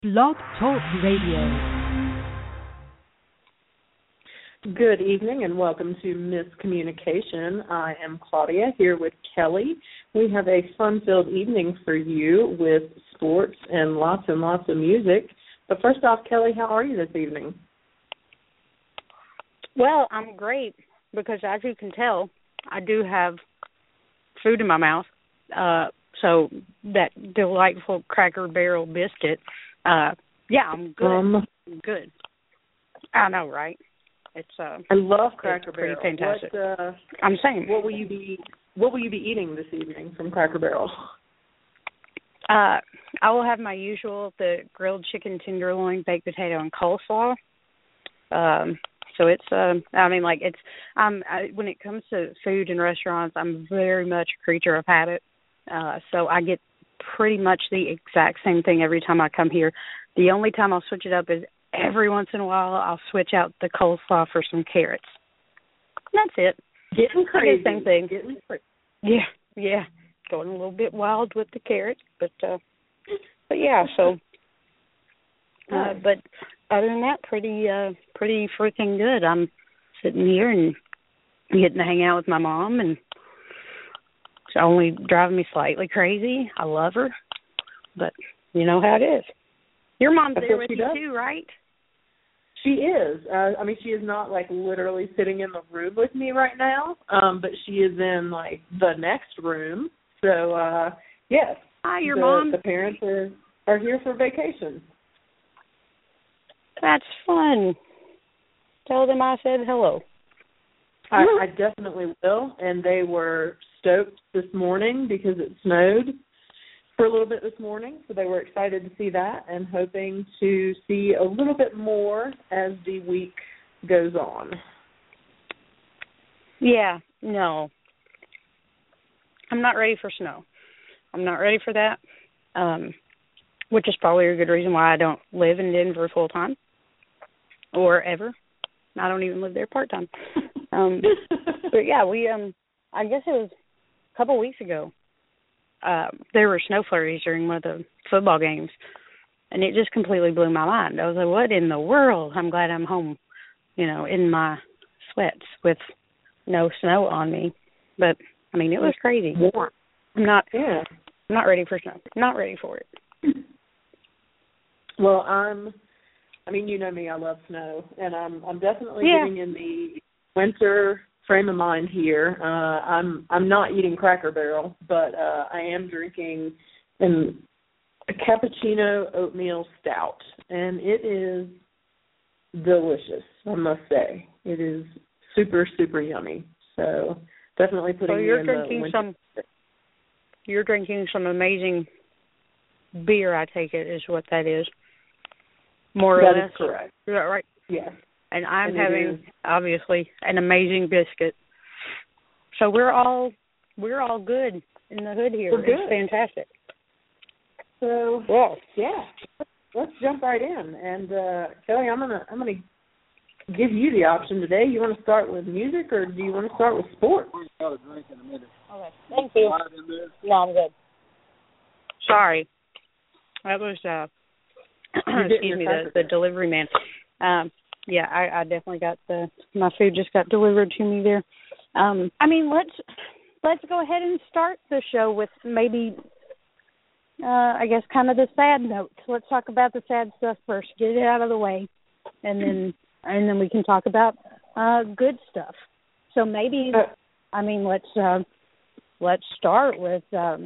Blog Talk Radio. Good evening and welcome to Miscommunication. I am Claudia here with Kelly. We have a fun-filled evening for you with sports and lots of music. But first off, Kelly, how are you this evening? Well, I'm great because as you can tell, I do have food in my mouth. So that delightful Cracker Barrel biscuit, I'm good. Good. I know, right? It's I love Cracker Barrel. Pretty fantastic. I'm saying, what will you be eating this evening from Cracker Barrel? I will have my usual, the grilled chicken tenderloin, baked potato, and coleslaw. So it's when it comes to food and restaurants, I'm very much a creature of habit. So I get pretty much the exact same thing every time I come here. The only time I'll switch it up is every once in a while I'll switch out the coleslaw for some carrots. That's it. Getting crazy. Same thing. Yeah. Going a little bit wild with the carrots, but yeah. So, but other than that, pretty freaking good. I'm sitting here and getting to hang out with my mom, and it's only driving me slightly crazy. I love her, but you know how it is. Your mom's there with you too, right? She is. She is not like literally sitting in the room with me right now, but she is in like the next room. So yes. Hi, your mom. The parents are here for vacation. That's fun. Tell them I said hello. I definitely will, and they were stoked this morning because it snowed for a little bit this morning, so they were excited to see that and hoping to see a little bit more as the week goes on. Yeah, no. I'm not ready for snow. I'm not ready for that, which is probably a good reason why I don't live in Denver full time or ever. I don't even live there part time. But yeah, we I guess it was a couple weeks ago. There were snow flurries during one of the football games, and it just completely blew my mind. I was like, what in the world? I'm glad I'm home, in my sweats with no snow on me. But, it was crazy. I'm not ready for snow. I'm not ready for it. Well, you know me, I love snow, and I'm definitely getting in the winter frame of mind here. I'm not eating Cracker Barrel, but I am drinking a cappuccino oatmeal stout, and it is delicious, I must say. It is super, super yummy. So definitely putting me in the winter. You're drinking some amazing beer, I take it, is what that is. More or less. That is correct. Is that right? Yes. And I'm having, obviously, an amazing biscuit. So we're all good in the hood here. It's fantastic. So let's jump right in. And Kelly, I'm gonna give you the option today. You want to start with music or do you want to start with sports? We've got a drink in a minute. Okay, thank you. No, I'm good. Sorry, that was excuse me, the delivery man. Yeah, I definitely got my food just got delivered to me there. Let's go ahead and start the show with maybe, I guess, kind of the sad note. Let's talk about the sad stuff first. Get it out of the way, and then we can talk about good stuff. So maybe, let's start with, the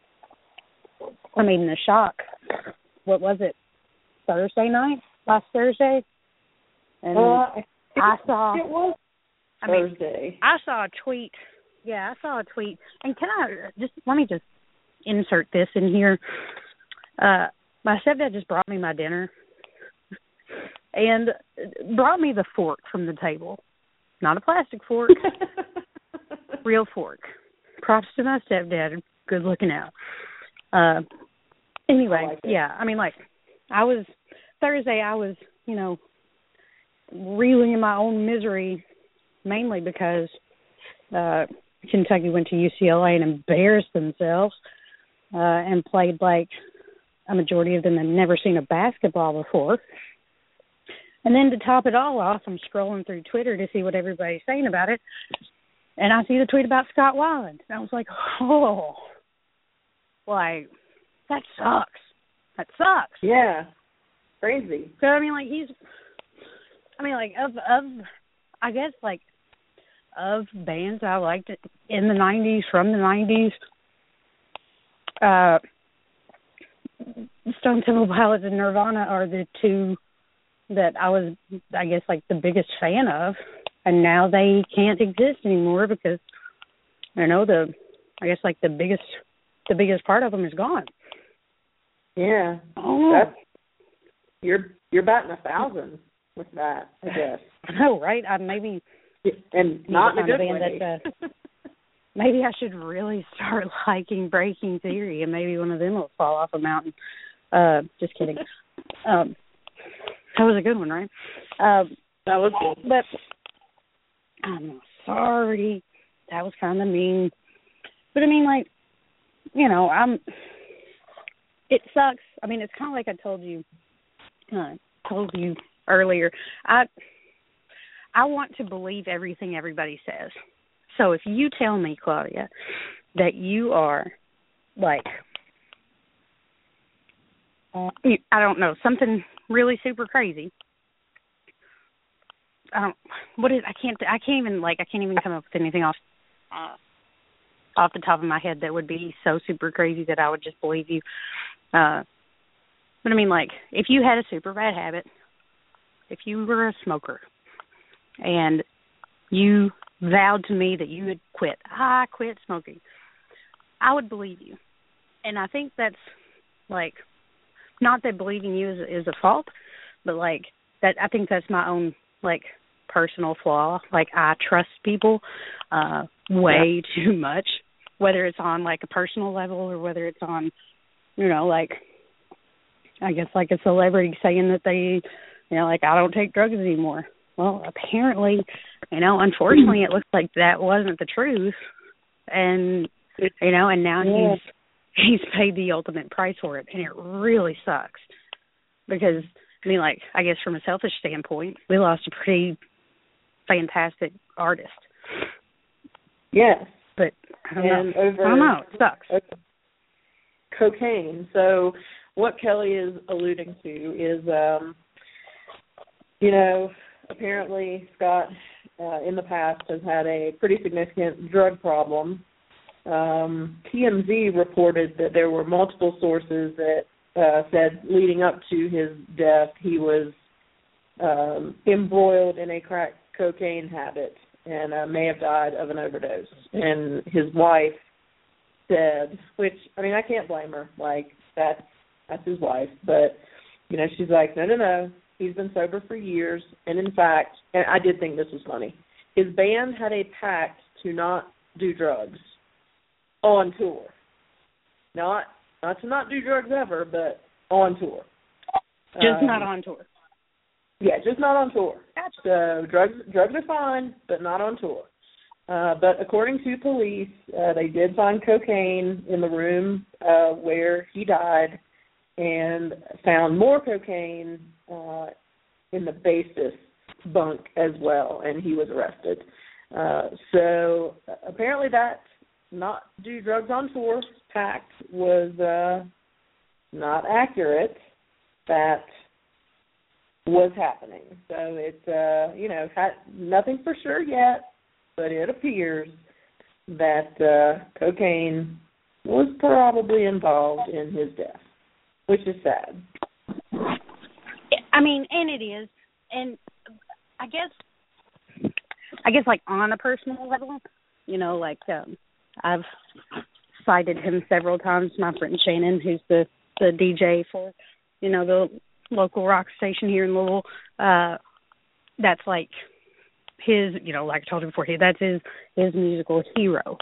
shock. What was it? Thursday night? Last Thursday? And I saw it was Thursday. I saw a tweet. Yeah, I saw a tweet. And let me just insert this in here. My stepdad just brought me my dinner and brought me the fork from the table. Not a plastic fork. Real fork. Props to my stepdad. Good looking out. Anyway, Thursday I was, reeling in my own misery, mainly because Kentucky went to UCLA and embarrassed themselves and played like a majority of them have never seen a basketball before. And then to top it all off, I'm scrolling through Twitter to see what everybody's saying about it, and I see the tweet about Scott Weiland. And I was like, oh, like, that sucks. That sucks. Yeah. Crazy. So, I mean, like, I guess, like, of bands I liked in the 90s, from the 90s, Stone Temple Pilots and Nirvana are the two that I was, I guess, like, the biggest fan of. And now they can't exist anymore because, you know, the biggest part of them is gone. Yeah. Oh. You're batting 1,000 with that, I guess. I know, right? Maybe. And not in a good way. Maybe I should really start liking Breaking Theory, and maybe one of them will fall off a mountain. Just kidding. That was a good one, right? That was good. But I'm sorry. That was kind of mean. But I mean, like, you know, it sucks. I mean, it's kind of like I told you earlier. I want to believe everything everybody says. So if you tell me, Claudia, that you are, like, I don't know, something really super crazy. I can't even come up with anything off the top of my head that would be so super crazy that I would just believe you. But I mean, like, if you had a super bad habit, if you were a smoker, and you vowed to me that you would quit, I quit smoking, I would believe you. And I think that's, like, not that believing you is a fault, but, like, that I think that's my own, like, personal flaw. Like, I trust people way too much, whether it's on, like, a personal level or whether it's on, you know, like, I guess, like, a celebrity saying that they, you know, like, I don't take drugs anymore. Well, apparently, you know, unfortunately, it looks like that wasn't the truth. And, you know, and now he's paid the ultimate price for it. And it really sucks. Because, I mean, like, I guess from a selfish standpoint, we lost a pretty fantastic artist. Yes. But I don't know. It sucks. Cocaine. So what Kelly is alluding to is, you know, apparently Scott in the past has had a pretty significant drug problem. TMZ reported that there were multiple sources that said leading up to his death he was embroiled in a crack cocaine habit and may have died of an overdose. And his wife said, which, I mean, I can't blame her. Like, that's his wife. But, you know, she's like, no. He's been sober for years. And, in fact, and I did think this was funny, his band had a pact to not do drugs on tour. Not to not do drugs ever, but on tour. Just not on tour. Yeah, just not on tour. Gotcha. So drugs are fine, but not on tour. But according to police, they did find cocaine in the room where he died and found more cocaine in the bassist bunk as well, and he was arrested. So apparently that not do drugs on tour pact was not accurate. That was happening. So it's, you know, nothing for sure yet, but it appears that cocaine was probably involved in his death, which is sad. I mean, and it is. And I guess like on a personal level, you know, like I've cited him several times, my friend Shannon, who's the DJ for, you know, the local rock station here in Louisville. That's like his, you know, like I told you before, that's his musical hero.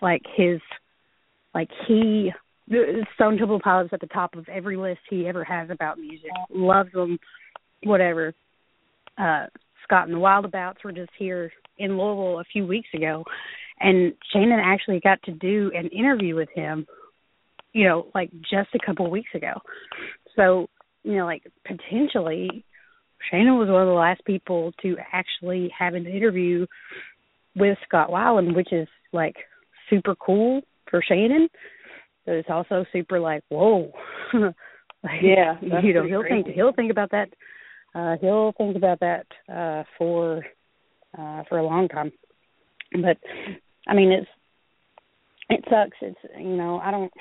Stone Temple Pilots at the top of every list he ever has about music. Loves them, whatever. Scott and the Wildabouts were just here in Louisville a few weeks ago, and Shannon actually got to do an interview with him, you know, like just a couple of weeks ago. So, like, potentially, Shannon was one of the last people to actually have an interview with Scott Weiland, which is, like, super cool for Shannon. But it's also super, like, whoa. Like, yeah, he'll think about that. He'll think about that for a long time. But I mean, it sucks. It's I don't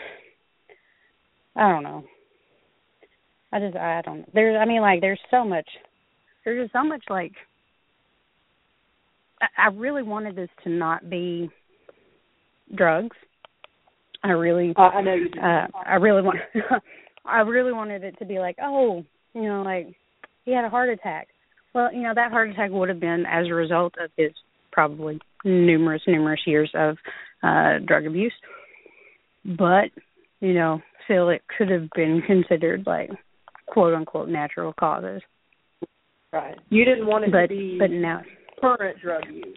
know. I don't. There's so much. There's just so much. Like, I really wanted this to not be drugs. I know you do. I really wanted it to be like, oh, like, he had a heart attack. Well, that heart attack would have been as a result of his probably numerous years of drug abuse. But, still, it could have been considered, like, quote-unquote natural causes. Right. You didn't want it to be now, current drug use.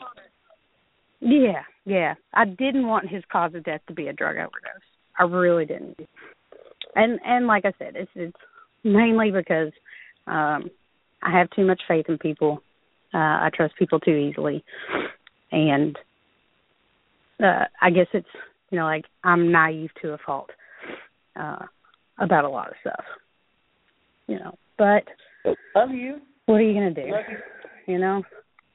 Yeah. I didn't want his cause of death to be a drug overdose. I really didn't. And like I said, it's mainly because I have too much faith in people. I trust people too easily. And I guess it's, like, I'm naive to a fault about a lot of stuff. But love you. What are you going to do? Love you.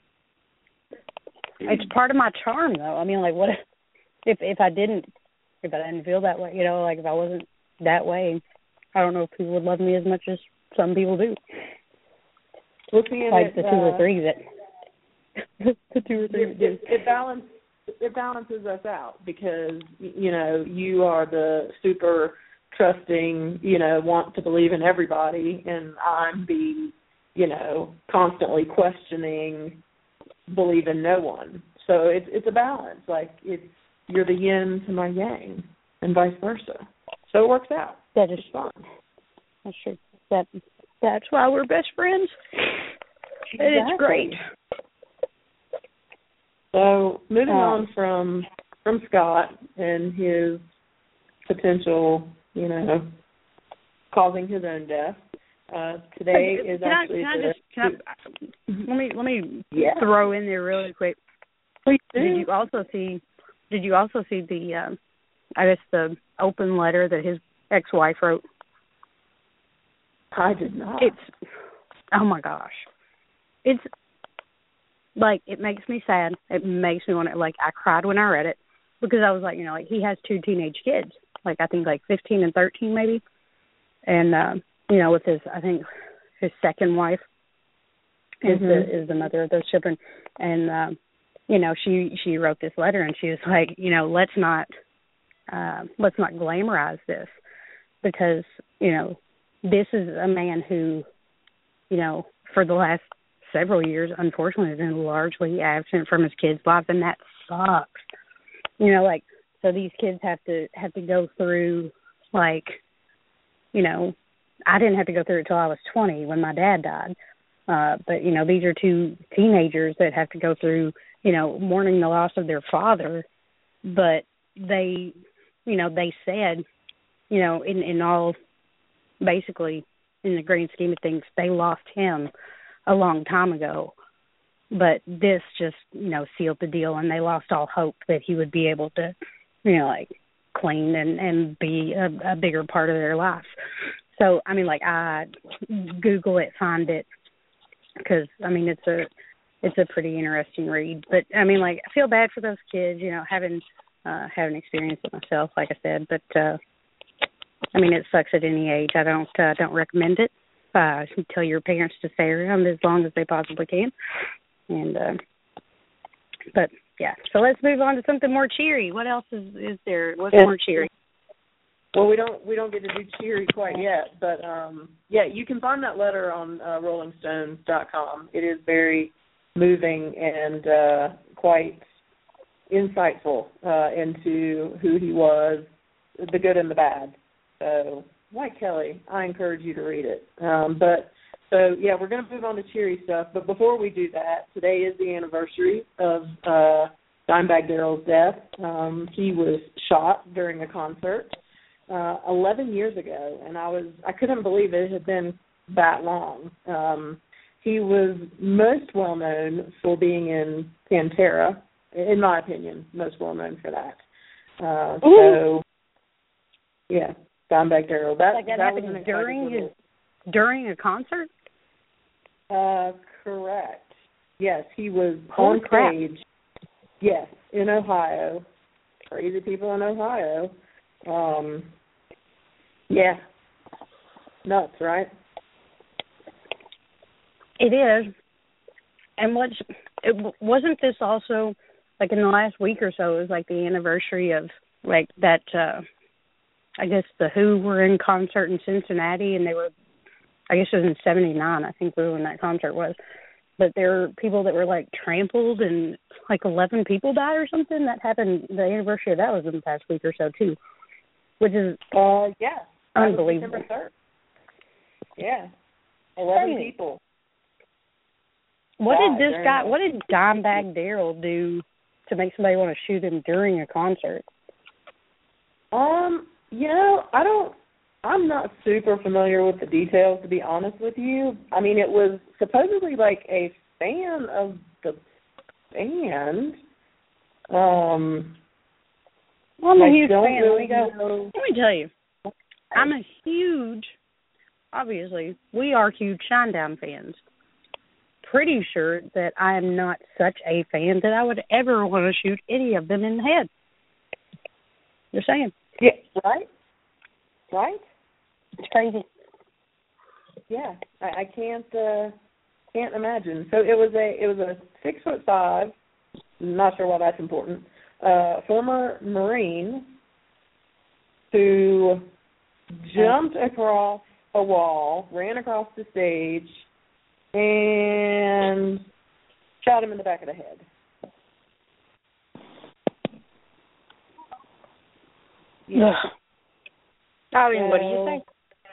It's part of my charm, though. I mean, like, what if I didn't feel that way? Like, if I wasn't that way, I don't know if people would love me as much as some people do. Looking like at the 2 or 3 that the 2 or 3 that do. It balances us out because you are the super trusting, want to believe in everybody, and I'm the constantly questioning, believe in no one. So it's a balance. Like, you're the yin to my yang, and vice versa. So it works out. That is fun. That's true. That's why we're best friends. Exactly. And it's great. So moving on from Scott and his potential, causing his own death. Today is actually. Let me throw in there really quick. Please do. Did you also see the the open letter that his ex-wife wrote? I did not. Oh my gosh. It's like, it makes me sad. It makes me want to, like, I cried when I read it because I was like, he has 2 teenage kids, like, I think like 15 and 13 maybe. And, with his second wife is the mother of those children. And, she wrote this letter and she was like, let's not glamorize this because, this is a man who, for the last several years, unfortunately, has been largely absent from his kids' lives, and that sucks. So these kids have to go through, like, I didn't have to go through it till I was 20 when my dad died. But, these are 2 teenagers that have to go through, mourning the loss of their father. But they said, in all, basically, in the grand scheme of things, they lost him a long time ago. But this just, sealed the deal, and they lost all hope that he would be able to, clean and be a bigger part of their life. So, I Google it, find it, because, it's a pretty interesting read. But, I feel bad for those kids, having experienced it myself, like I said. But, it sucks at any age. I don't recommend it. Tell your parents to stay around as long as they possibly can. And, but, yeah. So let's move on to something more cheery. What else is there? What's more cheery? Well, we don't get to do cheery quite yet, but you can find that letter on RollingStone.com. It is very moving and quite insightful into who he was, the good and the bad. So, like Kelly, I encourage you to read it. We're going to move on to cheery stuff. But before we do that, today is the anniversary of Dimebag Darrell's death. He was shot during a concert. 11 years ago, and I couldn't believe it had been that long. He was most well known for being in Pantera, in my opinion, most well known for that. So, yeah, Dimebag Darrell. That happened was during a concert? Correct. Yes, he was Holy on crap. stage. Yes, in Ohio. Crazy people in Ohio. Yeah. Nuts, right? It is. And wasn't this also, like, in the last week or so, it was like the anniversary of, like, that, I guess the Who were in concert in Cincinnati, and they were, I guess it was in 79, I think, when that concert was. But there were people that were, like, trampled, and, like, 11 people died or something. That happened, the anniversary of that was in the past week or so, too, which is yeah, unbelievable. December 3rd. Yeah, 11 people. What did Dimebag Darrell do to make somebody want to shoot him during a concert? I'm not super familiar with the details, to be honest with you. I mean, it was supposedly like a fan of the band. Well, I'm a huge fan. Let me tell you, I'm a huge, obviously, we are huge Shinedown fans. Pretty sure that I am not such a fan that I would ever want to shoot any of them in the head. Just saying. Yeah, right? Right? It's crazy. Yeah, I can't imagine. So it was a 6'5", not sure why that's important, former Marine who jumped across a wall, ran across the stage, and shot him in the back of the head. Yeah. I mean, what do you think?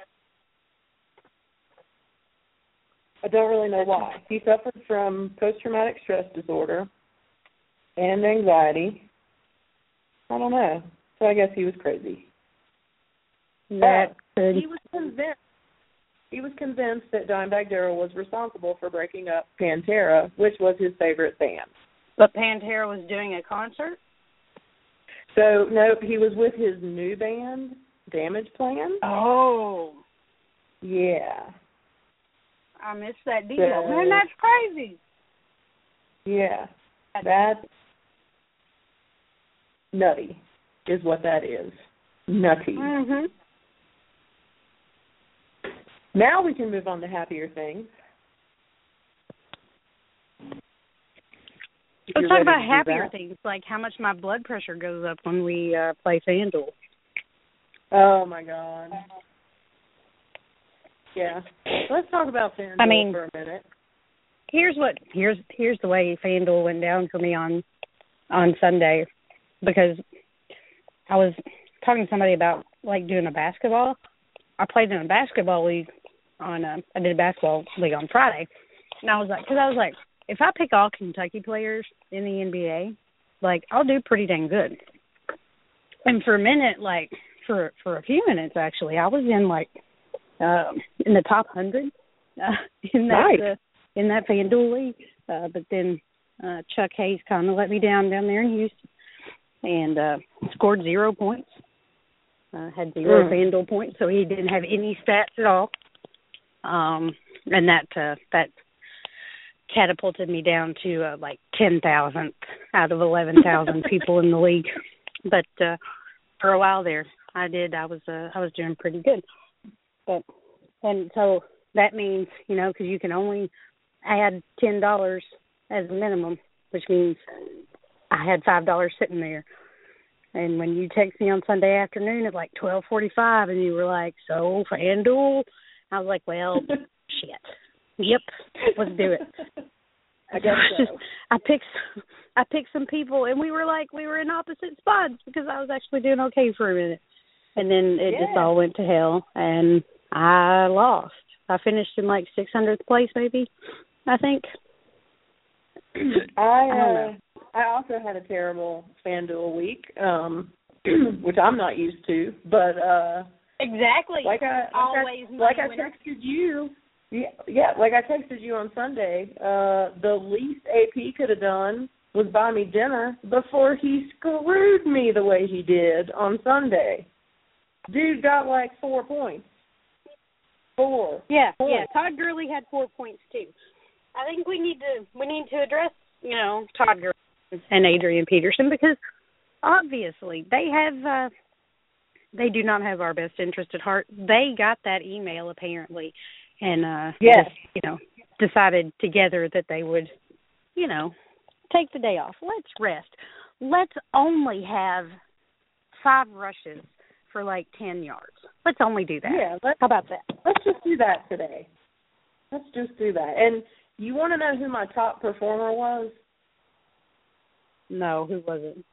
I don't really know why. He suffered from post-traumatic stress disorder and anxiety. I don't know. So I guess he was crazy. He was convinced. He was convinced that Dimebag Darrell was responsible for breaking up Pantera, which was his favorite band. But Pantera was doing a concert? So, no, he was with his new band, Damageplan. Oh. Yeah. I missed that deal. Man, that's crazy. Yeah. That's nutty is what that is. Nutty. Mm-hmm. Now we can move on to happier things. Let's talk about happier things, like how much my blood pressure goes up when we play FanDuel. Oh, my God. Yeah. Let's talk about FanDuel for a minute. Here's the way FanDuel went down for me on Sunday, because I was talking to somebody about, like, doing a basketball. I played in a basketball league I did a basketball league on Friday, and I was like, if I pick all Kentucky players in the NBA, like, I'll do pretty dang good. And for a minute, like, for a few minutes, actually, I was in, like, in the top 100 in that FanDuel league. But then Chuck Hayes kind of let me down there in Houston and scored 0 points. Had 0 FanDuel points, so he didn't have any stats at all. And that catapulted me down to like 10,000th out of 11,000 people in the league. But for a while there, I was doing pretty good. And so that means, because you can only add $10 as a minimum, which means I had $5 sitting there. And when you text me on Sunday afternoon at like 12:45, and you were like, "So FanDuel," I was like, "Well, shit, yep, let's do it." I guess so. I picked some people, and we were in opposite spots because I was actually doing okay for a minute, and then it just all went to hell, and I lost. I finished in like 600th place, maybe, I think. I also had a terrible FanDuel week. which I'm not used to. But exactly, like I texted you. Yeah, like I texted you on Sunday. The least AP could have done was buy me dinner before he screwed me the way he did on Sunday. Dude got like 4 points. 4. Yeah, points. yeah. Todd Gurley had 4 points too. I think we need to address, Todd Gurley and Adrian Peterson, because obviously they do not have our best interest at heart. They got that email apparently, and decided together that they would, take the day off. Let's rest. Let's only have 5 rushes for like 10 yards. Let's only do that. Yeah, how about that? Let's just do that today. Let's just do that. And you want to know who my top performer was? No, who was it?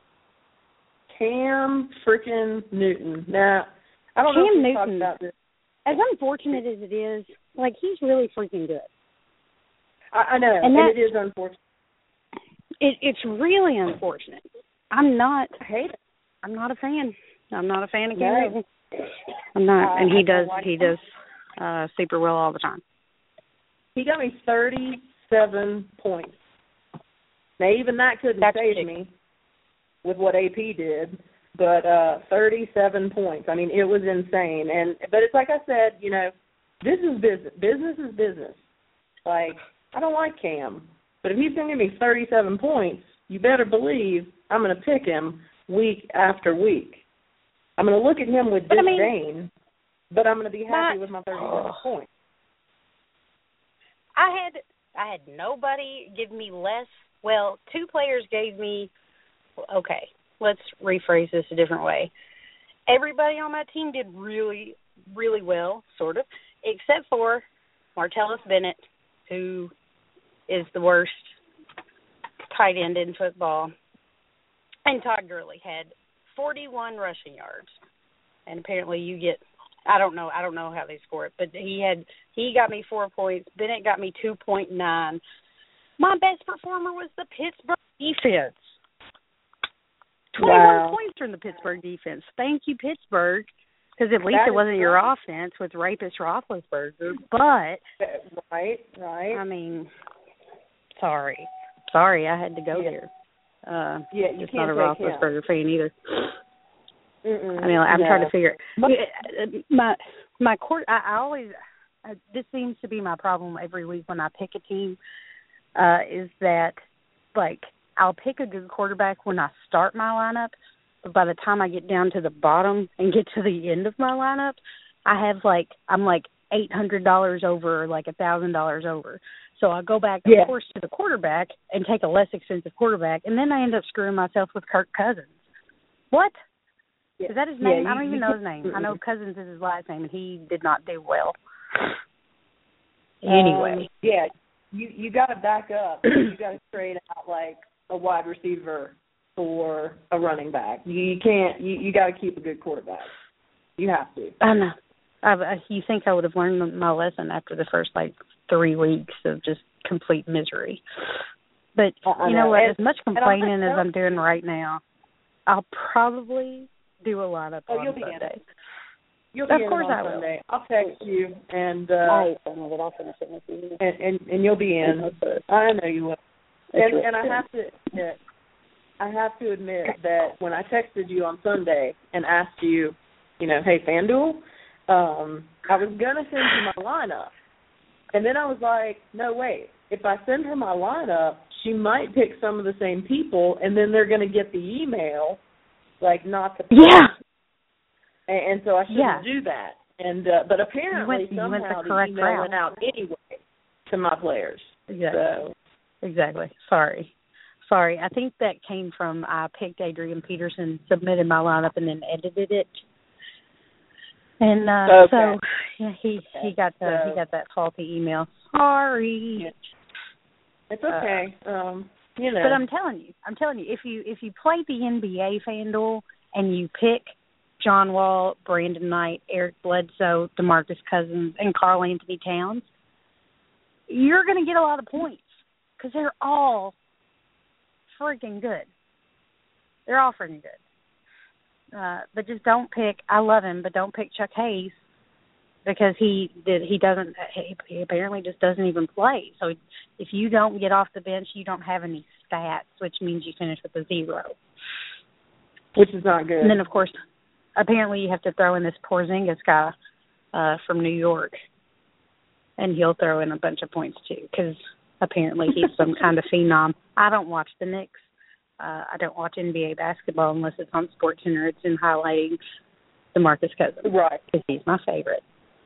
Cam freaking Newton. Now, I don't know if we talked about this. As unfortunate as it is, like, he's really freaking good. I know, and it is unfortunate. It's really unfortunate. I hate it. I'm not a fan. I'm not a fan of Cam Newton. I'm not, and he does super well all the time. He got me 37 points. Now, even that couldn't save me with what AP did, but 37 points. I mean, it was insane. But it's like I said, this is business. Business is business. Like, I don't like Cam, but if he's going to give me 37 points, you better believe I'm going to pick him week after week. I'm going to look at him with disdain, but I'm going to be happy with my 37 points. I had nobody give me less. Well, 2 players gave me, okay, let's rephrase this a different way. Everybody on my team did really, really well, sort of, except for Martellus Bennett, who is the worst tight end in football. And Todd Gurley had 41 rushing yards. And apparently you get, I don't know how they score it, but he got me 4 points. Bennett got me 2.9. My best performer was the Pittsburgh defense. 21 points from the Pittsburgh defense. Thank you, Pittsburgh, because at least it wasn't your offense with rapist Roethlisberger. But right. I mean, sorry, I had to go there. You just can't not a Roethlisberger fan either. Mm-mm, I mean, I'm trying to figure my court. I always this seems to be my problem every week when I pick a team. Is that, like, I'll pick a good quarterback when I start my lineup, but by the time I get down to the bottom and get to the end of my lineup, I'm like $800 over, like $1,000 over. So I go back, of course, to the quarterback and take a less expensive quarterback, and then I end up screwing myself with Kirk Cousins. What? Is that his name? I don't even know his name. I know Cousins is his last name, and he did not do well. Anyway. You got to back up. You got to trade out like a wide receiver for a running back. You can't. You got to keep a good quarterback. You have to. I know. You think I would have learned my lesson after the first 3 weeks of just complete misery? But you know what? As much complaining as I'm doing right now, I'll probably do a lot on Sunday. You'll be in on Sunday. I'll text you, and I'll finish it with you. And you'll be in. I know you will. And I have to admit that when I texted you on Sunday and asked you, hey, FanDuel, I was gonna send you my lineup, and then I was like, no, wait. If I send her my lineup, she might pick some of the same people, and then they're gonna get the email, not to pick. Yeah. And so I shouldn't do that. And but apparently somehow the email went out anyway to my players. Exactly. So. Exactly. Sorry. I think that came from I picked Adrian Peterson, submitted my lineup, and then edited it. And so he got that faulty email. Sorry. It's okay. But I'm telling you, if you play the NBA FanDuel and you pick John Wall, Brandon Knight, Eric Bledsoe, DeMarcus Cousins, and Karl Anthony Towns, you're going to get a lot of points because they're all freaking good. But just don't pick. I love him, but don't pick Chuck Hayes because he apparently just doesn't even play. So if you don't get off the bench, you don't have any stats, which means you finish with a 0, which is not good. And then of course, apparently you have to throw in this Porzingis guy from New York, and he'll throw in a bunch of points too because apparently he's some kind of phenom. I don't watch the Knicks. I don't watch NBA basketball unless it's on SportsCenter. It's in highlighting DeMarcus Cousins. Right. Because he's my favorite.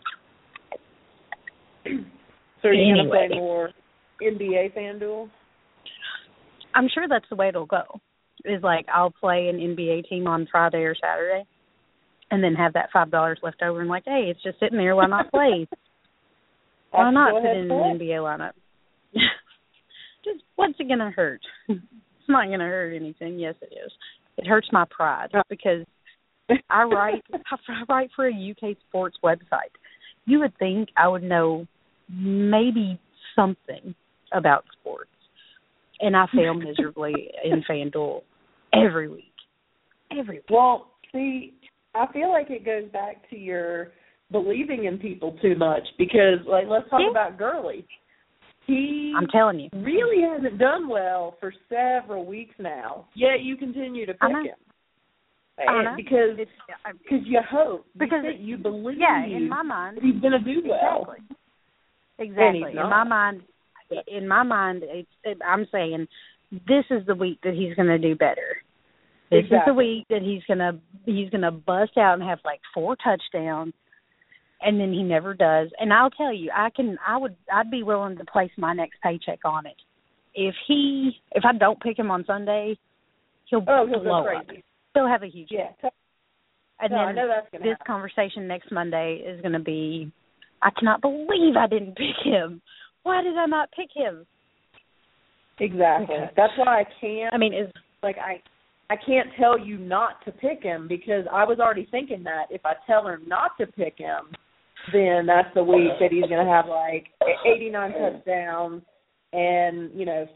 So are you going to play more NBA FanDuel? I'm sure that's the way it'll go. Is like I'll play an NBA team on Friday or Saturday and then have that $5 left over and like, hey, it's just sitting there. Why not play? Why not put in an NBA lineup? Just what's it going to hurt? It's not going to hurt anything. Yes, it is. It hurts my pride because I write for a UK sports website. You would think I would know maybe something about sports, and I fail miserably in FanDuel every week. Every week. Well, see, I feel like it goes back to your believing in people too much because, like, let's talk about Gurley. I'm telling you, really hasn't done well for several weeks now. Yet you continue to pick him. Because you hope, because you believe, in my mind, he's going to do well. Exactly. In my mind, I'm saying this is the week that he's going to do better. This is the week that he's going to bust out and have like 4 touchdowns. And then he never does. And I'll tell you, I'd be willing to place my next paycheck on it. If I don't pick him on Sunday, he'll blow up. He'll have a huge hit. And then this conversation next Monday is going to be, I cannot believe I didn't pick him. Why did I not pick him? Exactly. Okay. That's why I can't. I mean, I can't tell you not to pick him because I was already thinking that if I tell her not to pick him, then that's the week that he's going to have like 89 touchdowns and,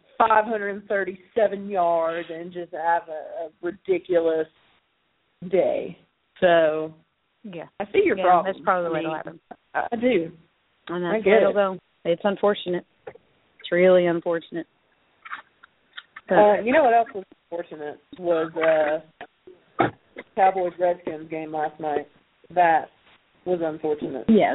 537 yards and just have a ridiculous day. So, I see your problem. That's probably the way it'll happen. I do. And that's the way it'll go. It's unfortunate. It's really unfortunate. You know what else was unfortunate was Cowboys-Redskins game last night. That was unfortunate. Yeah,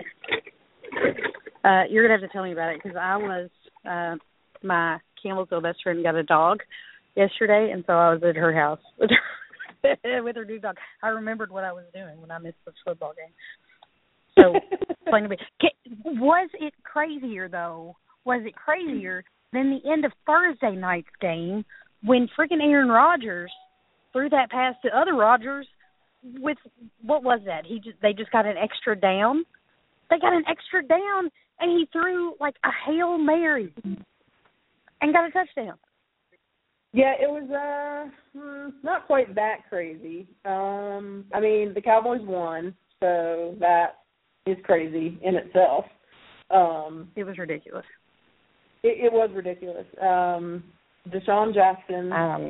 you're going to have to tell me about it because I was, my Campbellsville best friend got a dog yesterday, and so I was at her house with her new dog. I remembered what I was doing when I missed the football game. So, explain to me. Was it crazier, though? Was it crazier than the end of Thursday night's game when freaking Aaron Rodgers threw that pass to other Rodgers with, what was that? They just got an extra down. They got an extra down, and he threw like a Hail Mary and got a touchdown. Yeah, it was not quite that crazy. I mean, the Cowboys won, so that is crazy in itself. It was ridiculous. It was ridiculous. Deshaun Jackson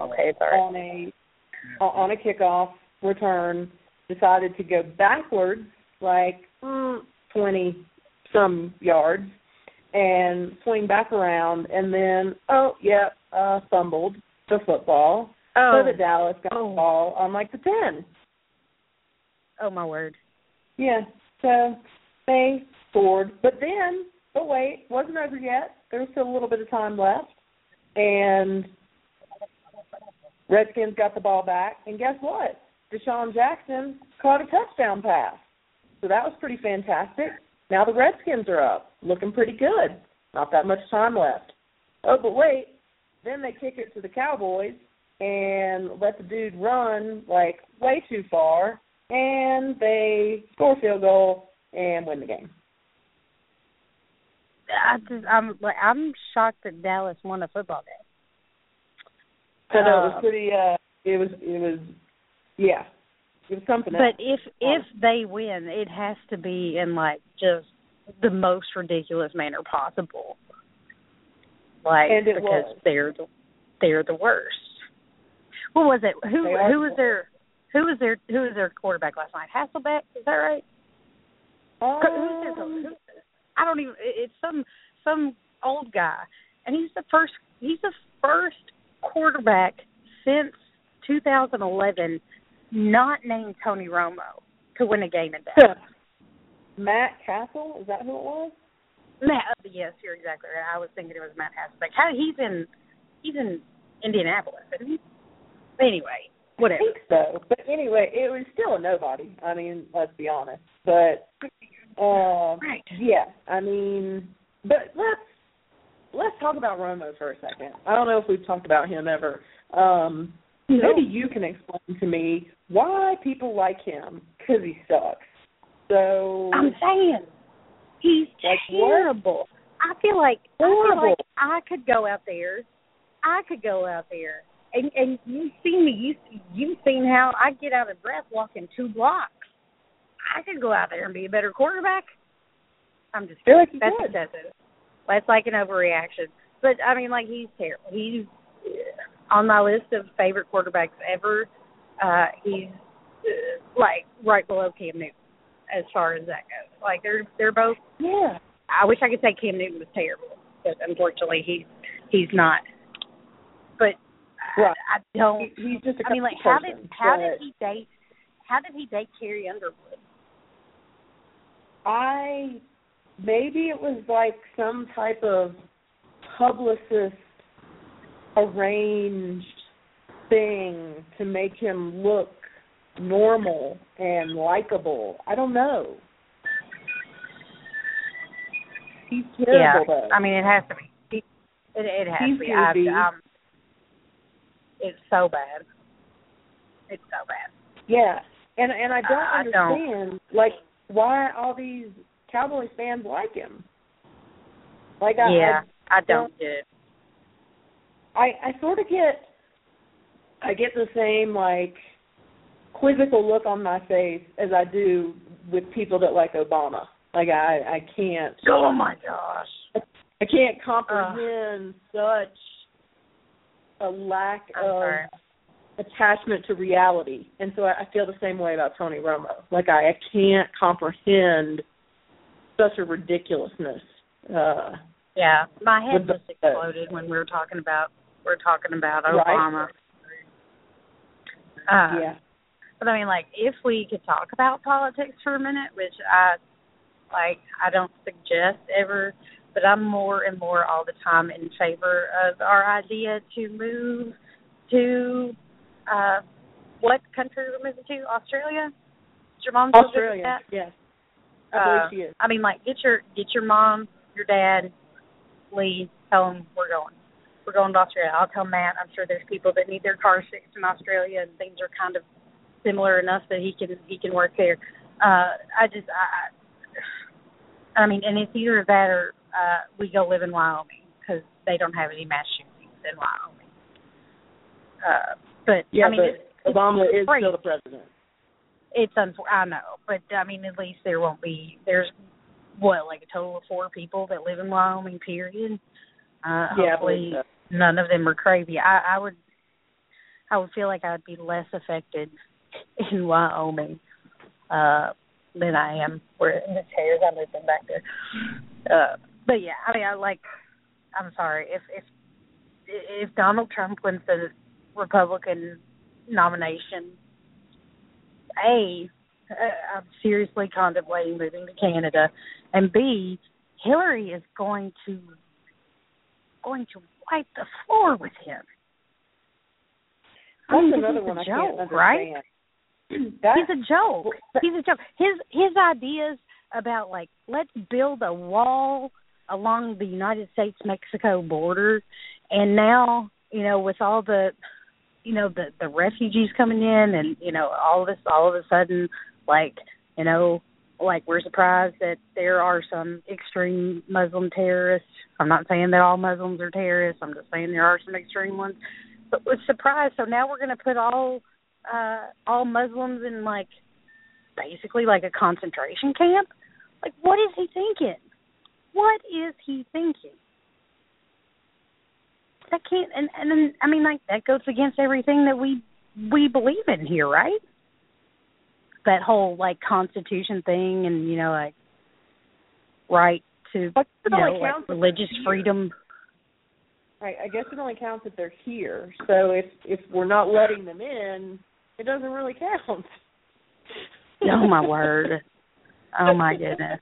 on a kickoff return decided to go backwards like 20-some yards and swing back around and then, fumbled the football so that Dallas got the ball on like the 10. Oh, my word. Yeah, so they scored. But wait, wasn't over yet. There was still a little bit of time left. And Redskins got the ball back. And guess what? Deshaun Jackson caught a touchdown pass. So that was pretty fantastic. Now the Redskins are up, looking pretty good. Not that much time left. Oh, but wait. Then they kick it to the Cowboys and let the dude run, like, way too far. And they score a field goal and win the game. I'm shocked that Dallas won a football game. So it was pretty. It was something. But if they win, it has to be in like just the most ridiculous manner possible. Like because they're the worst. What was it? Who was their Who was their quarterback last night? Hasselbeck, is that right? Who's their I don't even. It's some old guy, and he's the first quarterback since 2011 not named Tony Romo to win a game in Dallas. Matt Castle, is that who it was? Yes, you're exactly right. I was thinking it was Matt Hasselbeck. He's in Indianapolis, isn't he? Anyway, whatever. I think so. But anyway, it was still a nobody. I mean, let's be honest. But right. Yeah, I mean, but let's talk about Romo for a second. I don't know if we've talked about him ever. Maybe you can explain to me why people like him, because he sucks. So I'm saying he's terrible. I feel like I could go out there. And you've seen me. You've seen how I get out of breath walking 2 blocks. I could go out there and be a better quarterback. I'm just kidding. Like That's excessive. That's like an overreaction. But, I mean, like, he's terrible. He's on my list of favorite quarterbacks ever. He's, like, right below Cam Newton as far as that goes. Like, they're both. Yeah. I wish I could say Cam Newton was terrible, but unfortunately he's not. But right. I don't. He's just a I mean, like, how did he date Carrie Underwood? Maybe it was like some type of publicist arranged thing to make him look normal and likable. I don't know. He's terrible, though. I mean, it has to be. It has to be. It's so bad. It's so bad. Yeah, and I don't understand, like, why all these Cowboys fans like him. Like, I don't get it. I sort of get the same, like, quizzical look on my face as I do with people that like Obama. Like, I can't. Oh, my gosh. I can't comprehend such a lack of attachment to reality. And so I feel the same way about Tony Romo. Like, I can't comprehend such a ridiculousness. Yeah, my head just exploded when we were talking about Obama. Right. Yeah. But I mean, like, if we could talk about politics for a minute, which I don't suggest ever, but I'm more and more all the time in favor of our idea to move to what country we're moving to? Australia? Is your mom still Australia, that? yes. I believe she is. I mean, like, get your mom, your dad, Lee, tell them we're going. We're going to Australia. I'll tell Matt. I'm sure there's people that need their cars fixed in Australia, and things are kind of similar enough that he can work there. I mean, and it's either that or we go live in Wyoming because they don't have any mass shootings in Wyoming. But yeah, I mean, Obama is great. still the president. I know, but I mean, at least there won't be. There's like a total of 4 people that live in Wyoming. Period. Hopefully, none of them are crazy. I would feel like I would be less affected in Wyoming than I am where in the chairs I live in back there. But yeah, I mean, I'm sorry if Donald Trump wins the Republican nomination, I'm seriously contemplating moving to Canada, and B, Hillary is going to wipe the floor with him. That's another one I can't understand. Right? He's a joke. He's a joke. His ideas about, like, let's build a wall along the United States-Mexico border, and now, with all the, the refugees coming in, and, all of a sudden, like, we're surprised that there are some extreme Muslim terrorists. I'm not saying that all Muslims are terrorists. I'm just saying there are some extreme ones. But we're surprised. So now we're going to put all Muslims in, like, basically like a concentration camp? Like, what is he thinking? What is he thinking? That can't, and then, I mean, like, that goes against everything that we believe in here, right? that whole like Constitution thing, and like right to like religious freedom. Right. I guess it only counts if they're here. So if we're not letting them in, it doesn't really count. Oh my word! Oh my goodness!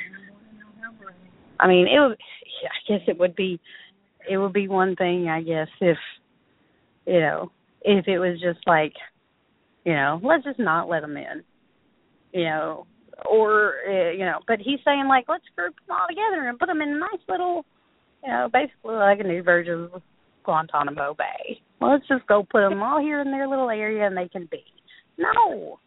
I mean, I guess it would be one thing, I guess, if if it was just like, let's just not let them in, or but he's saying like, let's group them all together and put them in a nice little, basically like a new version of Guantanamo Bay. Well, let's just go put them all here in their little area and they can be. No.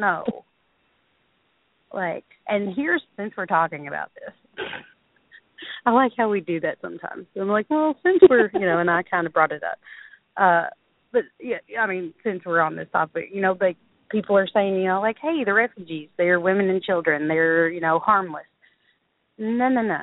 Like, and here's, since we're talking about this, I like how we do that sometimes. I'm like, well, since we're, and I kind of brought it up. But, yeah, I mean, since we're on this topic, like, people are saying, like, hey, the refugees, they're women and children. They're, harmless. No.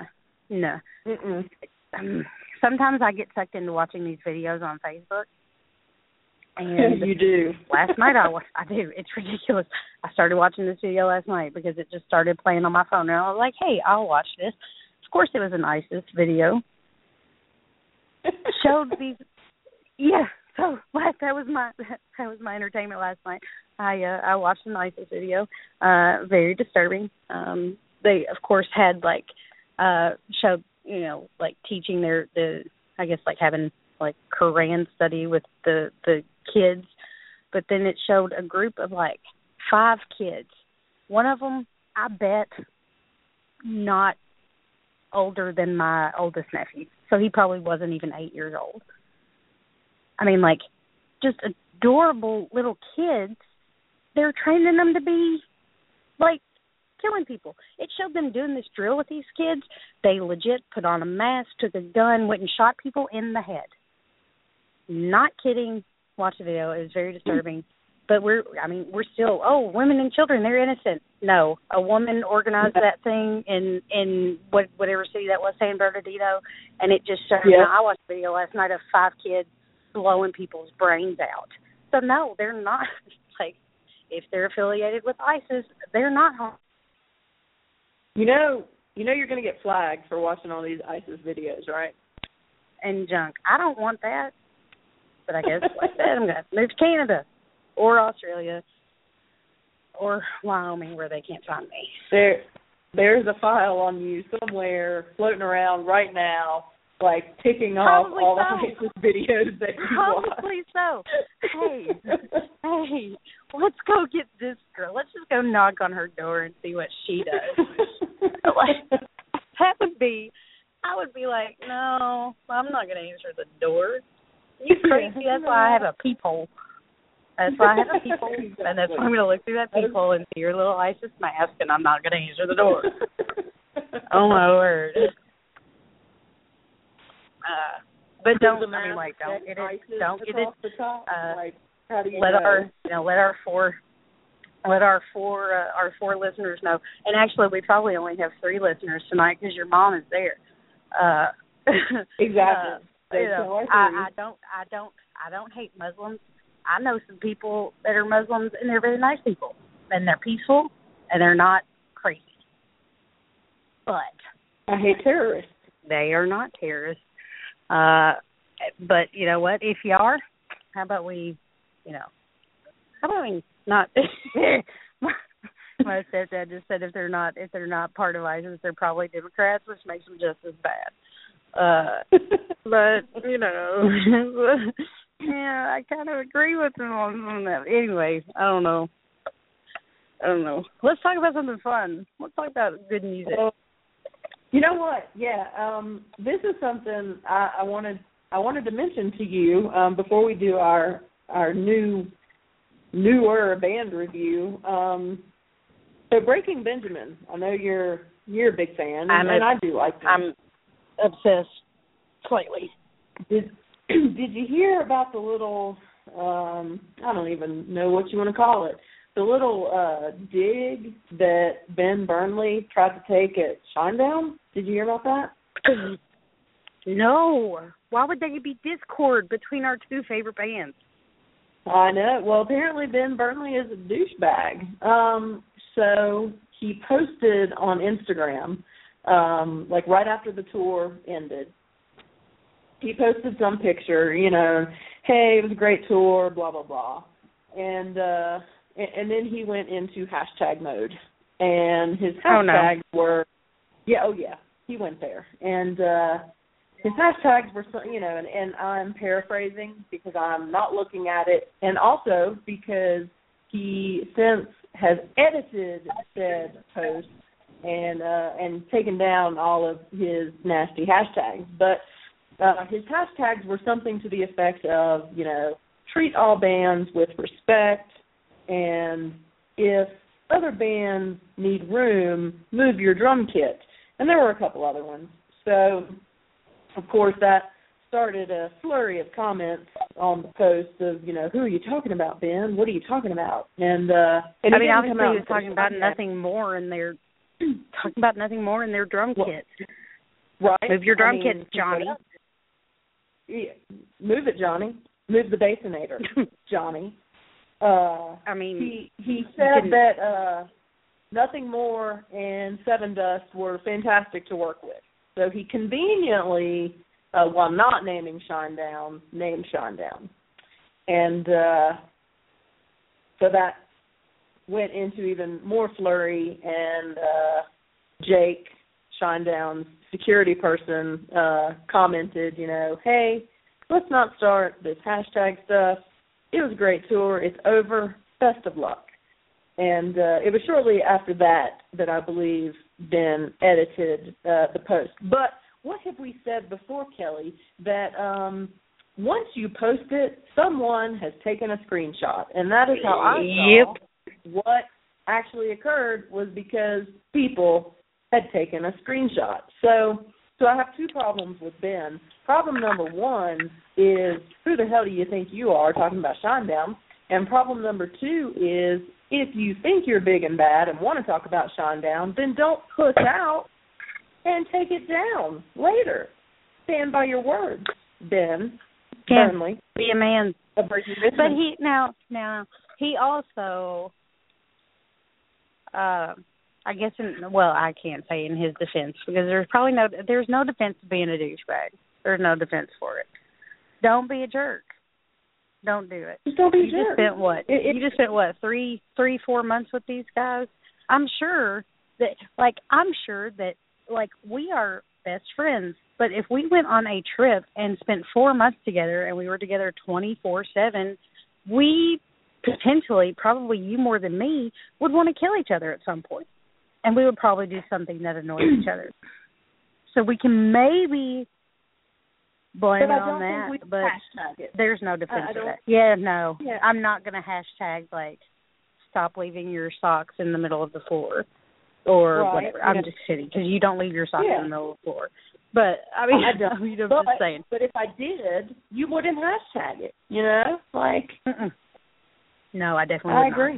Sometimes I get sucked into watching these videos on Facebook. And you do. Last night I do. It's ridiculous. I started watching this video last night because it just started playing on my phone. And I was like, hey, I'll watch this. Of course it was an ISIS video. Showed these, yeah. So that was my entertainment last night. I watched an ISIS video. Very disturbing. They of course had like showed like teaching I guess like having like Quran study with the kids, but then it showed a group of like 5 kids. One of them, I bet, not older than my oldest nephew, so he probably wasn't even 8 years old. I mean, like, just adorable little kids. They're training them to be, like, killing people. It showed them doing this drill with these kids. They legit put on a mask, took a gun, went and shot people in the head. Not kidding. Watch the video. It was very disturbing. But we're still, women and children, they're innocent. No, a woman organized that thing in whatever city that was, San Bernardino, and it just showed. Yeah. I watched a video last night of 5 kids blowing people's brains out. So no, they're not. Like, if they're affiliated with ISIS, they're not harmful. You're going to get flagged for watching all these ISIS videos, right? And junk. I don't want that. But I guess, like I said, I'm going to move to Canada or Australia or Wyoming where they can't find me. There's a file on you somewhere floating around right now, like ticking off all the ISIS videos that you watch. Probably so. Hey, let's go get this girl. Let's just go knock on her door and see what she does. I would be like, no, I'm not going to answer the door. You crazy? That's why I have a peephole. And that's why I'm going to look through that peephole and see your little ISIS mask, and I'm not going to answer the door. Oh my word! But don't get it. Let our four listeners know. And actually, we probably only have 3 listeners tonight because your mom is there. Exactly. I don't hate Muslims. I know some people that are Muslims, and they're very nice people, and they're peaceful, and they're not crazy. But I hate terrorists. They are not terrorists. But you know what? If you are, how about we not? My stepdad just said if they're not part of ISIS, they're probably Democrats, which makes them just as bad. But yeah, I kind of agree with them on that. Anyway, I don't know. Let's talk about something fun. Let's talk about good music. You know what? Yeah, this is something I wanted to mention to you before we do our newer band review. So Breaking Benjamin, I know you're a big fan, and I do like them. I'm obsessed slightly. Did you hear about the little I don't even know what you want to call it, the little dig that Ben Burnley tried to take at Shinedown? Did you hear about that? No. Why would there be discord between our 2 favorite bands? I know. Well, apparently Ben Burnley is a douchebag. So he posted on Instagram, like right after the tour ended. He posted some picture, hey, it was a great tour, blah, blah, blah. And then he went into hashtag mode. And his hashtags were, he went there. And his hashtags were, and I'm paraphrasing because I'm not looking at it, and also because he since has edited said post and taken down all of his nasty hashtags. But his hashtags were something to the effect of, treat all bands with respect, and if other bands need room, move your drum kit. And there were a couple other ones. So, of course, that started a flurry of comments on the post of, who are you talking about, Ben? What are you talking about? And obviously he was talking about nothing more in their drum kits. Right. Move your drum kits, Johnny. Yeah. Move it, Johnny. Move the Basinator, Johnny. He said that Nothing More and Seven Dust were fantastic to work with. So he conveniently, while not naming Shinedown, named Shinedown. And so that went into even more flurry, and Jake, Shinedown's security person, commented, hey, let's not start this hashtag stuff. It was a great tour. It's over. Best of luck. And it was shortly after that I believe Ben edited the post. But what have we said before, Kelly, that once you post it, someone has taken a screenshot. And that is how I saw what actually occurred was because people had taken a screenshot. So I have two problems with Ben. Problem number one is, who the hell do you think you are talking about Shinedown? And problem number two is, if you think you're big and bad and want to talk about Shinedown, then don't push out and take it down later. Stand by your words, Ben Burnley. Be a man. But he also, I guess, I can't say in his defense, because there's no defense to being a douchebag. There's no defense for it. Don't be a jerk. Don't do it. Just don't be a jerk. You just spent what, 3-4 months with these guys? I'm sure that we are best friends. But if we went on a trip and spent 4 months together and we were together 24/7, we potentially, probably you more than me, would want to kill each other at some point. And we would probably do something that annoys each other. So we can maybe blame it on that, but there's no defense for that. Yeah, no. Yeah. I'm not going to hashtag, stop leaving your socks in the middle of the floor or whatever. Yeah. I'm just kidding, because you don't leave your socks in the middle of the floor. But, I don't. I'm just saying. But if I did, you wouldn't hashtag it, No, I definitely would agree.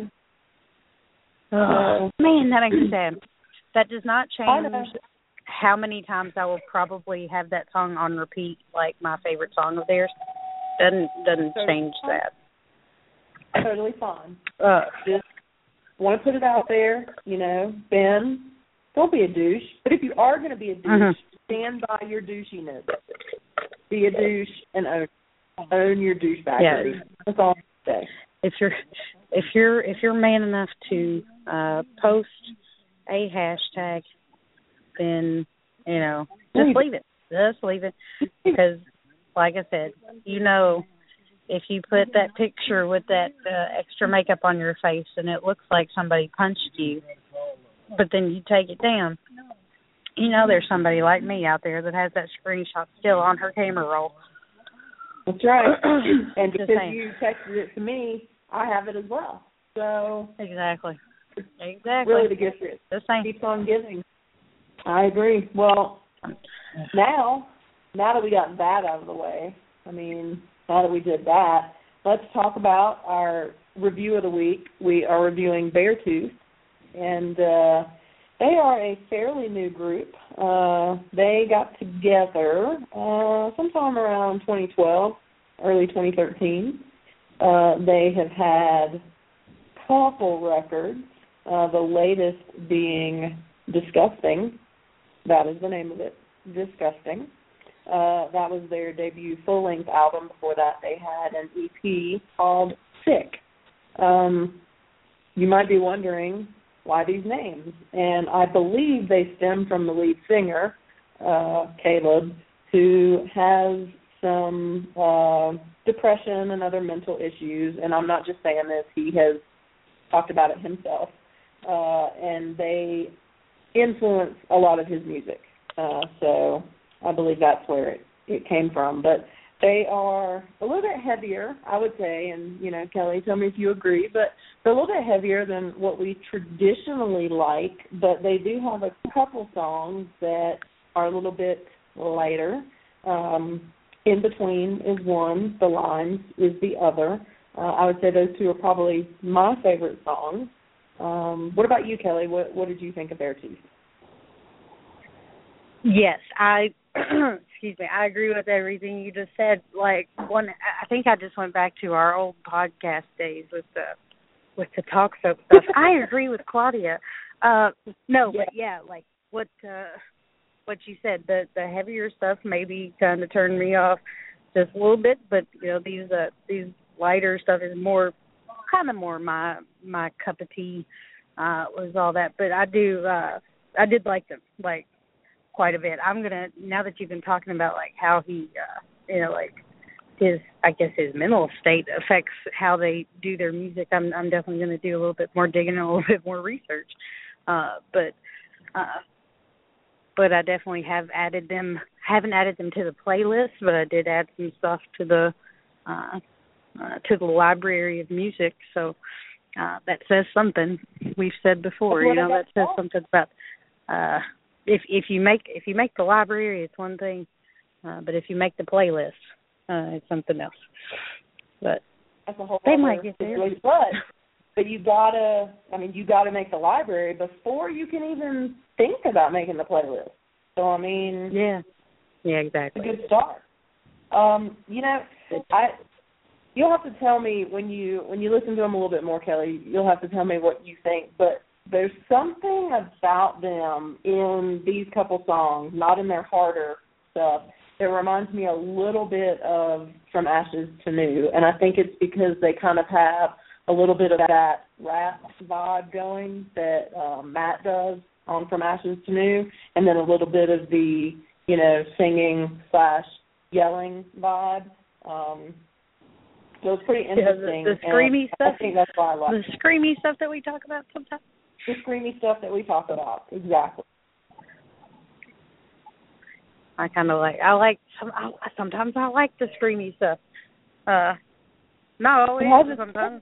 Man, that makes me sad. That does not change how many times I will probably have that song on repeat, like my favorite song of theirs. Doesn't change that. Totally fine. Just want to put it out there, Ben, don't be a douche. But if you are going to be a douche, stand by your douchiness. Be a douche and own your douchebaggery. Yeah. That's all I say. If you're man enough to post a hashtag, then just leave it. Just leave it, because, like I said, if you put that picture with that extra makeup on your face and it looks like somebody punched you, but then you take it down, there's somebody like me out there that has that screenshot still on her camera roll. That's right. And because you texted it to me, I have it as well. So exactly. Really, the gift keeps on giving. I agree. Well, now that we got that out of the way, now that we did that, let's talk about our review of the week. We are reviewing Beartooth, and they are a fairly new group. They got together sometime around 2012, early 2013, They have had couple records, the latest being Disgusting. That is the name of it, Disgusting. That was their debut full-length album. Before that, they had an EP called Sick. You might be wondering why these names, and I believe they stem from the lead singer, Caleb, who has some depression and other mental issues, and I'm not just saying this, he has talked about it himself, and they influence a lot of his music, so I believe that's where it came from. But they are a little bit heavier, I would say, and, you know, Kelly, tell me if you agree, but they're a little bit heavier than what we traditionally like, but they do have a couple songs that are a little bit lighter. In Between is one, The Lines is the other. I would say those two are probably my favorite songs. What about you, Kelly? What did you think of Beartooth? Yes, excuse me, I agree with everything you just said. Like, I think I just went back to our old podcast days with the talk soap stuff. I agree with Claudia. But yeah, like what you said, the heavier stuff maybe kind of turned me off just a little bit, but you know, these lighter stuff is more my cup of tea, was all that. But I did like them, like, quite a bit. I'm gonna, now that you've been talking about like how he you know, like his mental state affects how they do their music, I'm definitely gonna do a little bit more digging and a little bit more research. But I definitely haven't added them to the playlist, but I did add some stuff to the library of music. So that says something. We've said before, you know, that says something about if you make the library, it's one thing, but if you make the playlist, it's something else. But that's a whole they might get there. But you gotta make the library before you can even think about making the playlist. So I mean, yeah, exactly. It's a good start. You know, you'll have to tell me when you listen to them a little bit more, Kelly. You'll have to tell me what you think. But there's something about them in these couple songs, not in their harder stuff, that reminds me a little bit of From Ashes to New, and I think it's because they kind of have a little bit of that rap vibe going that Matt does on From Ashes to New, and then a little bit of the, you know, singing / yelling vibe. So it's pretty interesting. The screamy stuff. I think that's why I like the screamy stuff that we talk about sometimes. The screamy stuff that we talk about, exactly. Sometimes I like the screamy stuff. Not always, sometimes.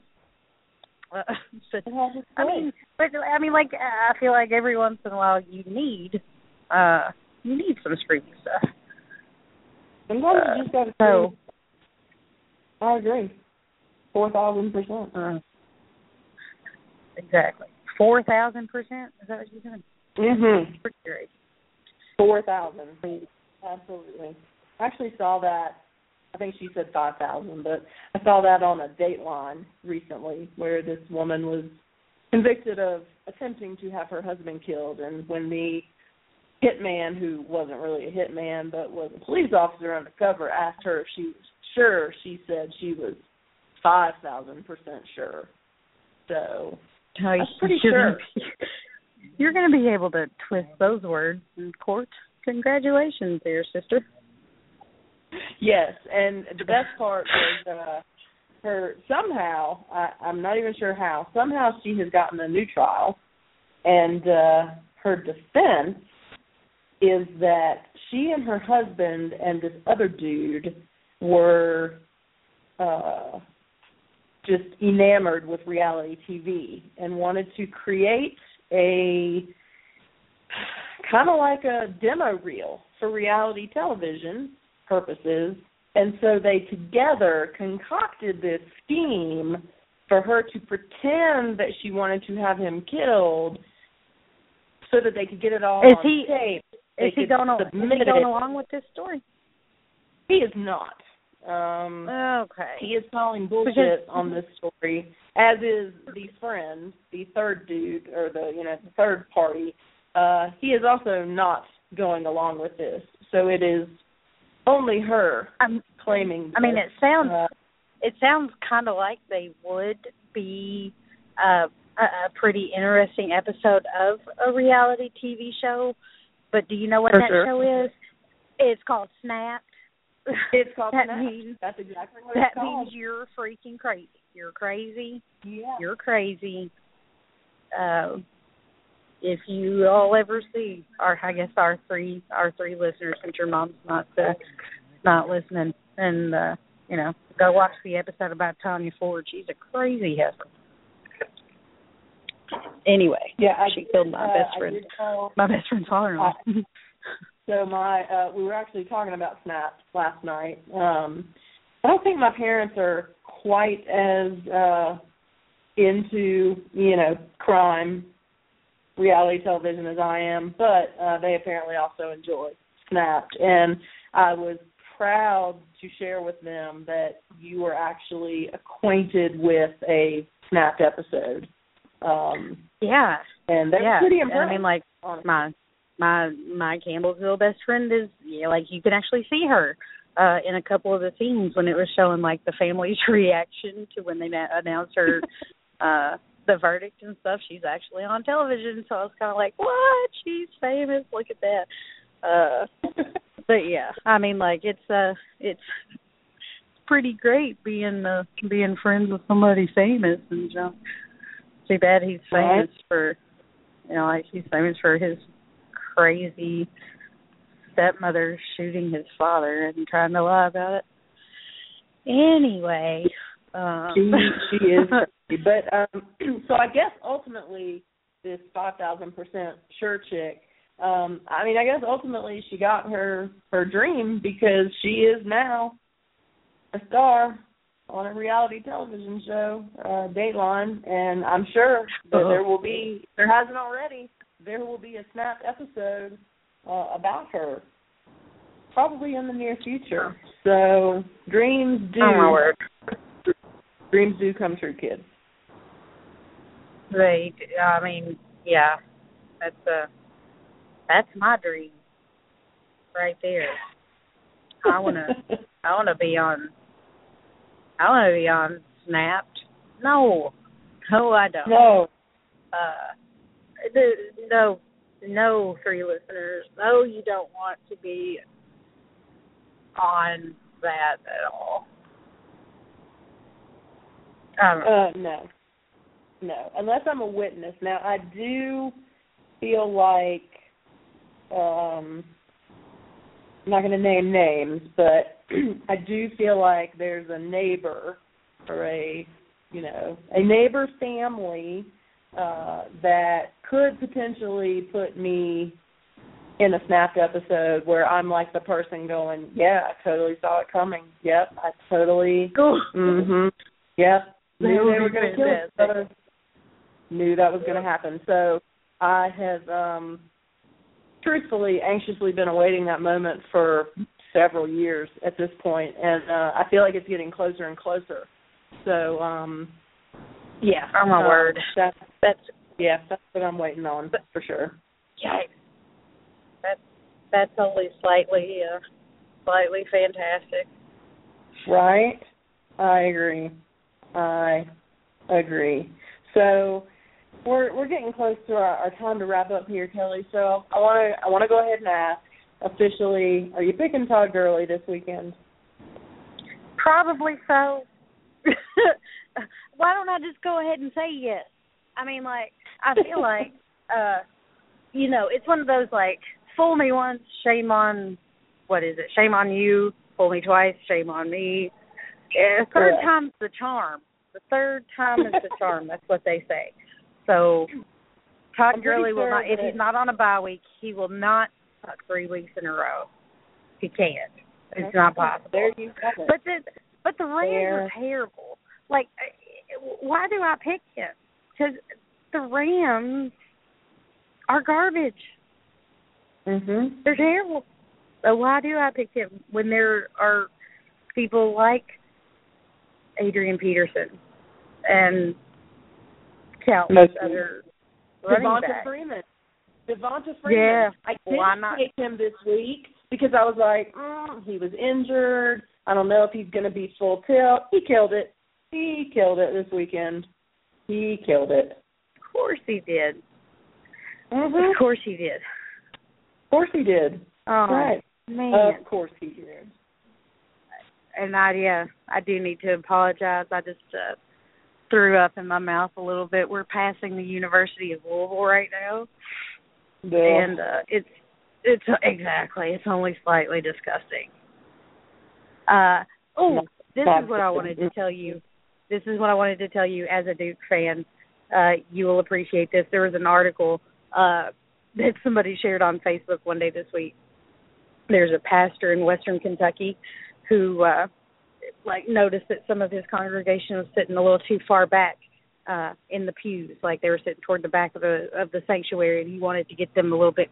I mean, like, I feel like every once in a while you need some screamy stuff. Sometimes you just got to say, I agree. 4,000%. Exactly. 4,000%? Is that what you said? Mm-hmm. Pretty great. 4,000. Absolutely. I actually saw that. I think she said 5,000, but I saw that on a Dateline recently where this woman was convicted of attempting to have her husband killed, and when the hitman, who wasn't really a hitman but was a police officer undercover, asked her if she was sure, she said she was 5,000% sure. So I'm pretty sure. You're going to be able to twist those words in court. Congratulations there, sister. Yes, and the best part was her somehow, I'm not even sure how, somehow she has gotten a new trial, and her defense is that she and her husband and this other dude were just enamored with reality TV and wanted to create a kind of like a demo reel for reality television purposes, and so they together concocted this scheme for her to pretend that she wanted to have him killed so that they could get it all on tape. Is he going along with this story? He is not. Okay. He is calling bullshit on this story, as is the friend, the third dude, or the third party. He is also not going along with this. So it is only her claiming this. I mean, it sounds kind of like they would be a pretty interesting episode of a reality TV show. But do you know what that show is? It's called Snapped. It's called that Snapped. Means, that's exactly what it's called. That means you're freaking crazy. You're crazy. Yeah. You're crazy. If you all ever see our three listeners, since your mom's not listening, and go watch the episode about Tanya Ford. She's a crazy heifer. Anyway, she killed my best friend. My best friend's father-in-law. So we were actually talking about Snapped last night. I don't think my parents are quite as into crime reality television as I am, but they apparently also enjoy Snapped, and I was proud to share with them that you were actually acquainted with a Snapped episode. And they were pretty impressed. I mean, like, honestly. my Campbellsville best friend is you can actually see her in a couple of the scenes when it was showing like the family's reaction to when they announced her the verdict and stuff. She's actually on television, so I was kind of like, what? She's famous. Look at that. But yeah, I mean, like it's pretty great being friends with somebody famous, and too bad he's famous for he's famous for his crazy stepmother shooting his father and trying to lie about it. Anyway, she is crazy. But so I guess ultimately this 5,000% sure chick. I guess ultimately she got her dream, because she is now a star on a reality television show, Dateline, and I'm sure that there will be a Snapped episode about her, probably in the near future. So dreams do come true, kids. That's my dream right there. I wanna be on Snapped. No, I don't. No. No, three listeners. No, you don't want to be on that at all. No. Unless I'm a witness. Now, I do feel like, I'm not going to name names, but I do feel like there's a neighbor or a neighbor family that could potentially put me in a Snapped episode where I'm like the person going, yeah, I totally saw it coming. Yep, I totally. Yep. Knew they were going to kill each other. Knew that was going to happen. So I have truthfully, anxiously been awaiting that moment for several years at this point, and I feel like it's getting closer and closer. So, yeah. Oh, my word. That's what I'm waiting on, for sure. Yikes. That's only slightly fantastic. Right? I agree. So we're getting close to our time to wrap up here, Kelly. So I want to go ahead and ask officially: are you picking Todd Gurley this weekend? Probably so. Why don't I just go ahead and say yes? I mean, like, I feel like, it's one of those, like, fool me once, shame on you, fool me twice, shame on me. Third time's the charm. The third time is the charm. That's what they say. So Todd Gurley will not, if he's not on a bye week, he will not suck 3 weeks in a row. He can't. It's not possible. There you go. But the Rams are terrible. Like, why do I pick him? Because the Rams are garbage. Mm-hmm. They're terrible. So why do I pick him when there are people like Adrian Peterson and countless other running backs. Devonta Freeman. Yeah, I didn't take him this week because I was like, he was injured. I don't know if he's going to be full tilt. He killed it. He killed it this weekend. He killed it. Of course he did. Mm-hmm. Of course he did. Of course he did. Oh, right. Man. Of course he did. And I do need to apologize. I just threw up in my mouth a little bit. We're passing the University of Louisville right now. Yeah. And it's exactly. It's only slightly disgusting. This is what I wanted to tell you. This is what I wanted to tell you as a Duke fan. You will appreciate this. There was an article that somebody shared on Facebook one day this week. There's a pastor in Western Kentucky who noticed that some of his congregation was sitting a little too far back in the pews, like they were sitting toward the back of the sanctuary, and he wanted to get them a little bit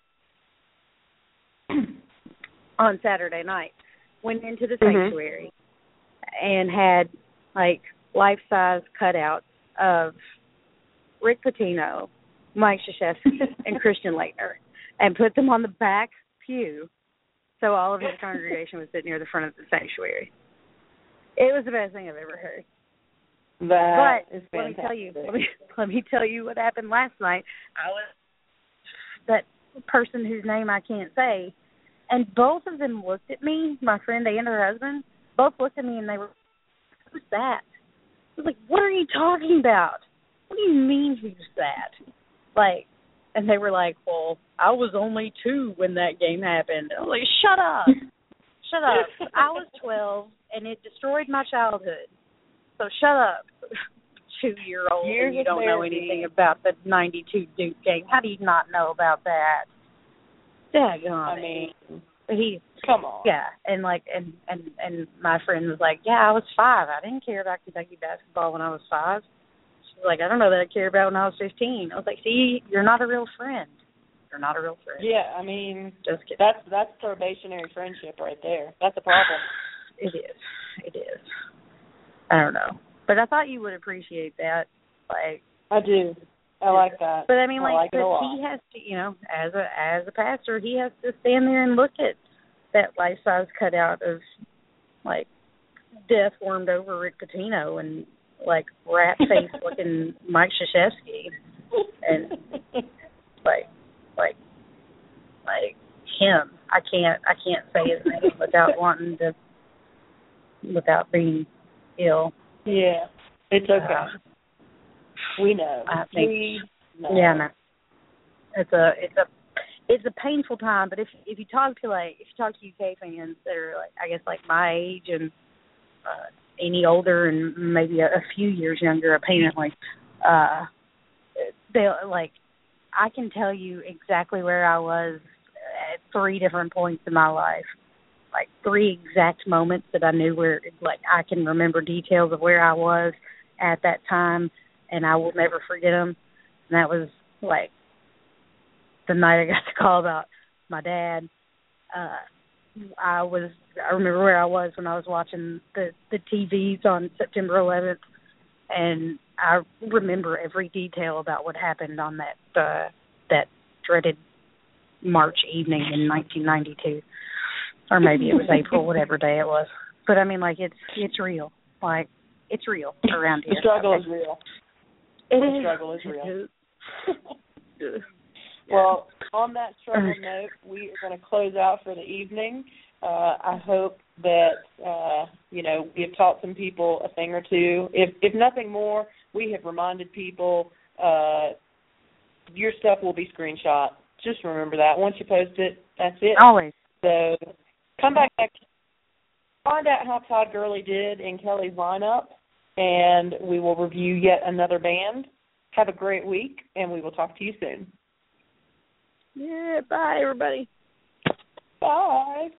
on Saturday night. Went into the sanctuary and had life-size cutouts of Rick Pitino, Mike Krzyzewski, and Christian Laettner, and put them on the back pew so all of his congregation was sitting near the front of the sanctuary. It was the best thing I've ever heard. That is let fantastic. me tell you what happened last night. That person whose name I can't say, and both of them looked at me, my friend and her husband, both looked at me and they were, who's that? I was like, what are you talking about? What do you mean who's that? And they were like, well, I was only 2 when that game happened. I was like, shut up. Shut up. I was 12 and it destroyed my childhood. So shut up, 2-year-old, and you don't know anything about the 92 Duke game. How do you not know about that? Daggone it. Come on. Yeah, and my friend was like, yeah, I was 5. I didn't care about Kentucky basketball when I was 5. She was like, I don't know that I cared about when I was 15. I was like, see, you're not a real friend. You're not a real friend. Yeah, just kidding. That's probationary friendship right there. That's a problem. It is. I don't know, but I thought you would appreciate that. I do. I like that. But he has to, as a pastor, he has to stand there and look at that life-size cutout of death warmed over Rick Pitino and rat face looking Mike Krzyzewski and him. I can't say his name without being ill. Yeah, it's okay. We know. I think. We know. Yeah, no. It's a painful time. But if you talk to UK fans that are my age and any older and maybe a few years younger, apparently, they I can tell you exactly where I was at 3 different points in my life. 3 exact moments that I knew where, I can remember details of where I was at that time, and I will never forget them. And that was, the night I got the call about my dad. I remember where I was when I was watching the TVs on September 11th, and I remember every detail about what happened on that dreaded March evening in 1992. Or maybe it was April, whatever day it was. But it's real. It's real around here. The struggle is real. The struggle is real. Well, on that struggle note, we are going to close out for the evening. I hope that we have taught some people a thing or two. If nothing more, we have reminded people your stuff will be screenshot. Just remember that. Once you post it, that's it. Always. So come back next, find out how Todd Gurley did in Kelly's lineup, and we will review yet another band. Have a great week, and we will talk to you soon. Yeah, bye, everybody. Bye.